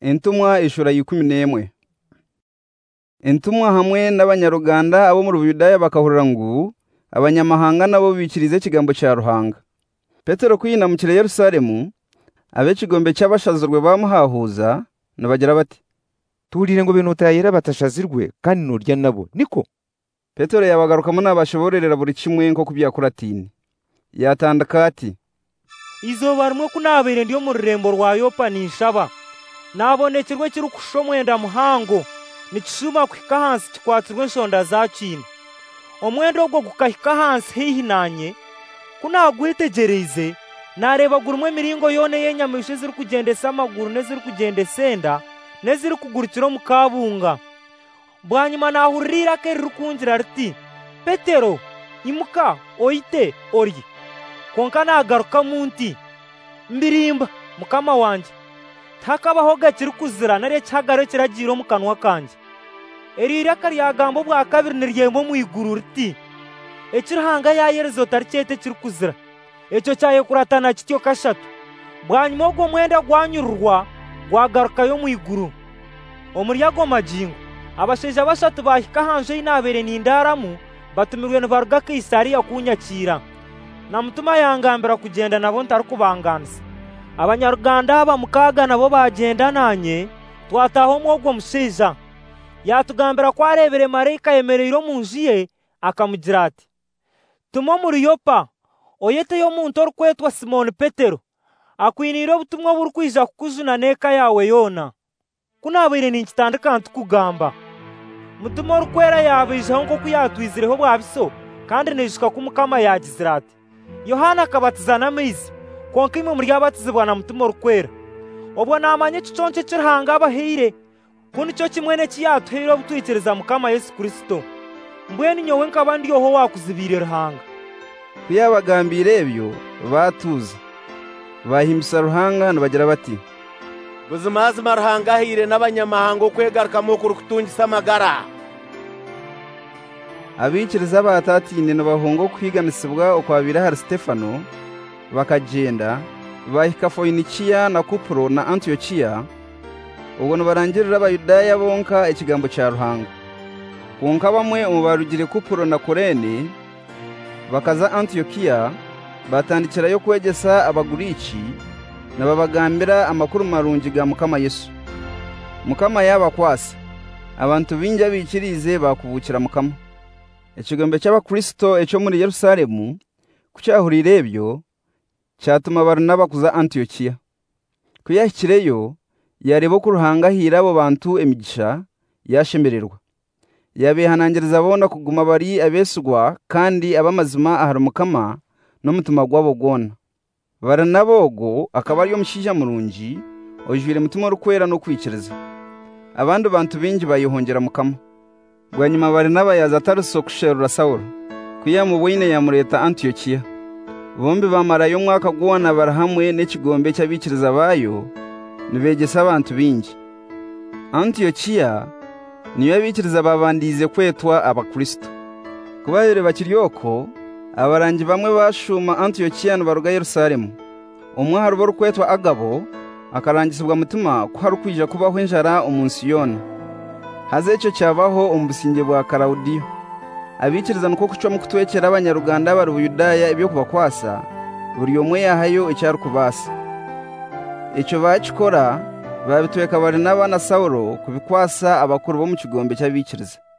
Entumwa ishura 11. Entumwa hamwe n'abanyaruganda abo mu Ruyudaya bakahurira ngo abanyamahanga nabo bikirize kigambo cya Ruhanga. Petero kuyinamukira Yerusalemu, ab'ekigombe cy'abashazirwe bamuhahuza nabagira bati, turire ngo bintu tayira batashazirwe kandi nurya nabo niko. Petero yabagarukamo n'abashoborerera buri kimwe nko kubyakuratini. Yatandaka ati, izoba rimwe kunabere ndiyo mu rurembo rwa Yopa nishaba nabonekirwe kiri kushomwenda muhango nikishuma kwika hansi kikwatsirwe nshonda za chini omwendo gwo gukahika hansi hihinanye kunagwitegereze nareba gurumwe miringo yone yenyamishe ziri kugendesa amaguru neziri kugendesenda neziri kugurukira mu kabunga bwanyuma nahurira ke rukungira riti Petero imuka oite ori konka nagaruka munti mbirimba mukama wanje takabaho gakiri kuzira nare cyagaro kiragiro mu kanwa kanje erira kari yagambo bwa kabiri niryemo mu iguru riti ekirhanga ya yerezo taricete kiri kuzira ecyo cyaye kuratana kityo kashatu bwanyuma bwo mwenda gwanyururwa gwagaruka yo mu iguru omuryago majingo abasheja bashatu bahika hanje inabere n'indaramu batumirwe n'abaruga Kaisariya kunyakira na mutuma yangambira kugenda nabo ntari kubanganza abanyaruganda aba mukaga nabo bagenda nanye twataho mwogwo mushiza yatugambira kwarebere marayika yemerero munjiye akamugira ati tumo muri Yopa oyete yo muntu orukwetwa Simoni Petero akwinira ubutumwa buri kwija kukujuna neka yawe yona kunabire ninkitandika ntukugamba mutuma orukwera yabijeho ngo kuyatwizireho bwabiso kandi nishika kumukama yagizira ati Yohana akabatiza n'amizi konka imwe muri abatizibwa na mutuma orukwera obwo namanye kiconce kirhanga abahire kundi cyo kimwe nekiyatuhira obutwikiriza mukama Yesu Kristo mbweni nyowe nkaba ndiyoho wakuzibire Ruhanga. Kuyabagambira ebyo batuza bahimbisa Ruhanga nabagira bati, buzimazima Ruhanga ahire n'abanyamahanga kwegarukamo kuri kutungisa amagara. Abikiriza batatinde n'abahungo kwiganisibwa okwabira hari Stefano bakagenda bahika Foinikiya na Kupro na Antiokiya ubwo barangirira abayudaya bonka ikigambo cya Ruhanga. Konka bamwe umubarugire Kupro na Kurene bakaza Antiokiya batandikira yo kwegesa abagurici nababagambira amakuru marungi ga mukama Yesu. Mukama yabakwasa abantu binjya bikirize bakubukira mukama. Ekigombe cy'abakristo ecyo muri Yerusalemu kucyahurira ebyo cyatuma Barnaba kuza Antiokiya. Kuyahikireyo yarebo ku Ruhanga hira abo bantu emigisha yashemererwa. Yabehanangiriza bona kuguma bari abesugwa kandi abamazima ahari mukama no mutuma gwabo gona. Baranabogo akaba ariyo mushija murungi ojwire mutuma rukwera no kwikiriza. Abandi bantu bingi bayihongera mukama. Bwanyuma Barnaba yaza Taruso kusherura Saulo kuyamu bwine yamureta Antiokiya. Bombi bamarayo mwaka gwana barahamwe n'ekigombe cy'abikiriza bayo nibegesa abantu bingi. Antiokiya niyo abikiriza babandize kwetwa abakristo. Kubayire bakiryoko abarangi bamwe bashuma Antiokiya n'abaruga Yerusalemu. Umwe harubo rukwetwa Agabo akarangisibwa mutima ko hari kwija kubaho injara umunsi yona. Haze icyo cyabaho umubusinge bwa Klaudiyo. Abikiriza nuko kucwa mu kutwekera abanyaruganda bari Buyudaya ibyo kubakwasa buri umwe yahayo icyari kubasa. Icyo bakikora babitweka Barnaba na Saulo kubikwasa abakuru bo mu kigombe cy'abikiriza.